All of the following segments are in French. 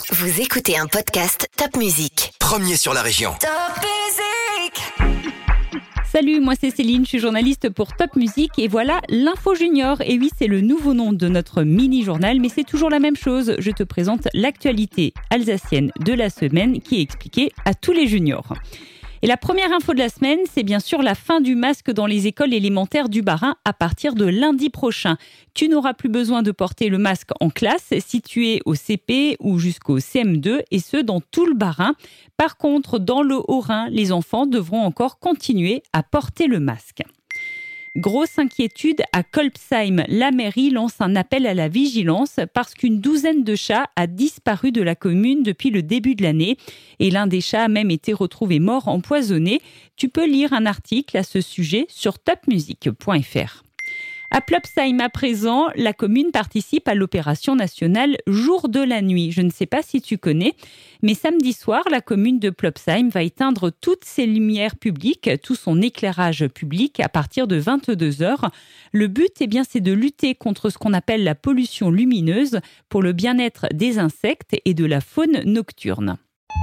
Vous écoutez un podcast Top Music. Premier sur la région. Top Music. Salut, moi c'est Céline, je suis journaliste pour Top Music et voilà l'Info Junior. Et oui, c'est le nouveau nom de notre mini-journal, mais c'est toujours la même chose. Je te présente l'actualité alsacienne de la semaine qui est expliquée à tous les juniors. Et la première info de la semaine, c'est bien sûr la fin du masque dans les écoles élémentaires du Bas-Rhin à partir de lundi prochain. Tu n'auras plus besoin de porter le masque en classe si tu es au CP ou jusqu'au CM2 et ce dans tout le Bas-Rhin. Par contre, dans le Haut-Rhin, les enfants devront encore continuer à porter le masque. Grosse inquiétude à Kolbsheim. La mairie lance un appel à la vigilance parce qu'une douzaine de chats a disparu de la commune depuis le début de l'année. Et l'un des chats a même été retrouvé mort empoisonné. Tu peux lire un article à ce sujet sur topmusic.fr. À Plopsheim à présent, la commune participe à l'opération nationale Jour de la nuit. Je ne sais pas si tu connais, mais samedi soir, la commune de Plopsheim va éteindre toutes ses lumières publiques, tout son éclairage public à partir de 22h. Le but, c'est de lutter contre ce qu'on appelle la pollution lumineuse pour le bien-être des insectes et de la faune nocturne.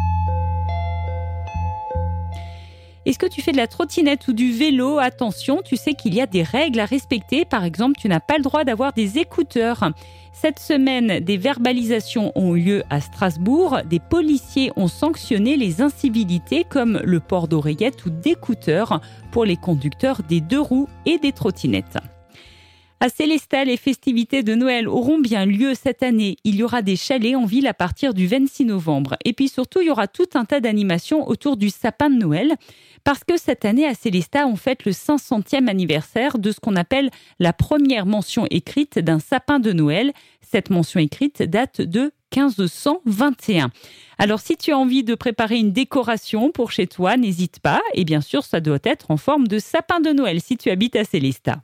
Est-ce que tu fais de la trottinette ou du vélo? Attention, tu sais qu'il y a des règles à respecter. Par exemple, tu n'as pas le droit d'avoir des écouteurs. Cette semaine, des verbalisations ont eu lieu à Strasbourg. Des policiers ont sanctionné les incivilités comme le port d'oreillettes ou d'écouteurs pour les conducteurs des deux roues et des trottinettes. À Sélestat, les festivités de Noël auront bien lieu cette année. Il y aura des chalets en ville à partir du 26 novembre. Et puis surtout, il y aura tout un tas d'animations autour du sapin de Noël. Parce que cette année, à Sélestat, on fête le 500e anniversaire de ce qu'on appelle la première mention écrite d'un sapin de Noël. Cette mention écrite date de 1521. Alors, si tu as envie de préparer une décoration pour chez toi, n'hésite pas. Et bien sûr, ça doit être en forme de sapin de Noël si tu habites à Sélestat.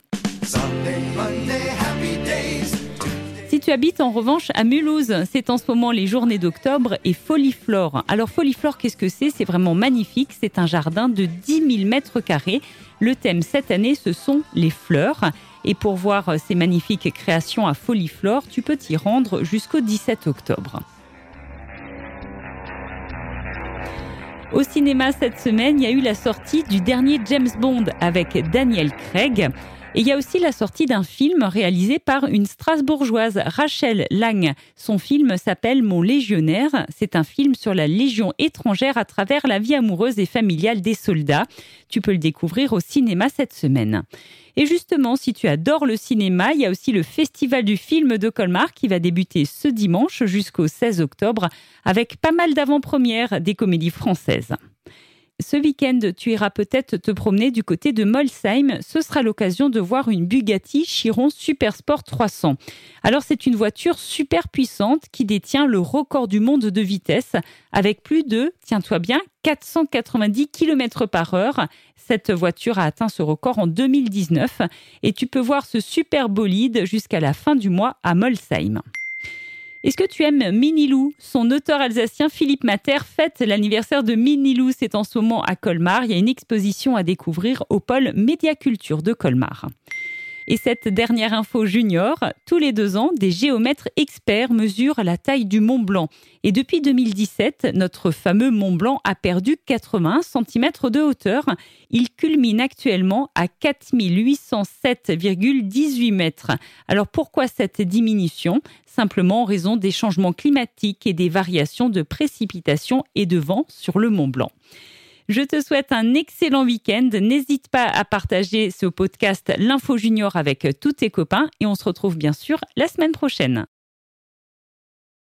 Si tu habites en revanche à Mulhouse, c'est en ce moment les journées d'octobre et Foliflore. Alors Foliflore, qu'est-ce que c'est? C'est vraiment magnifique, c'est un jardin de 10 000 mètres carrés. Le thème cette année, ce sont les fleurs. Et pour voir ces magnifiques créations à Foliflore, tu peux t'y rendre jusqu'au 17 octobre. Au cinéma cette semaine, il y a eu la sortie du dernier James Bond avec Daniel Craig. Et il y a aussi la sortie d'un film réalisé par une Strasbourgeoise, Rachel Lang. Son film s'appelle Mon Légionnaire. C'est un film sur la Légion étrangère à travers la vie amoureuse et familiale des soldats. Tu peux le découvrir au cinéma cette semaine. Et justement, si tu adores le cinéma, il y a aussi le Festival du film de Colmar qui va débuter ce dimanche jusqu'au 16 octobre avec pas mal d'avant-premières des comédies françaises. Ce week-end, tu iras peut-être te promener du côté de Molsheim. Ce sera l'occasion de voir une Bugatti Chiron Supersport 300. Alors, c'est une voiture super puissante qui détient le record du monde de vitesse avec plus de, tiens-toi bien, 490 km/h. Cette voiture a atteint ce record en 2019 et tu peux voir ce super bolide jusqu'à la fin du mois à Molsheim. Est-ce que tu aimes Minilou? Son auteur alsacien Philippe Mater fête l'anniversaire de Minilou. C'est en ce moment à Colmar. Il y a une exposition à découvrir au pôle Médiaculture de Colmar. Et cette dernière info junior, tous les 2 ans, des géomètres experts mesurent la taille du Mont Blanc. Et depuis 2017, notre fameux Mont Blanc a perdu 81 cm de hauteur. Il culmine actuellement à 4807,18 mètres. Alors pourquoi cette diminution? Simplement en raison des changements climatiques et des variations de précipitations et de vent sur le Mont Blanc. Je te souhaite un excellent week-end. N'hésite pas à partager ce podcast L'Info Junior avec tous tes copains et on se retrouve bien sûr la semaine prochaine.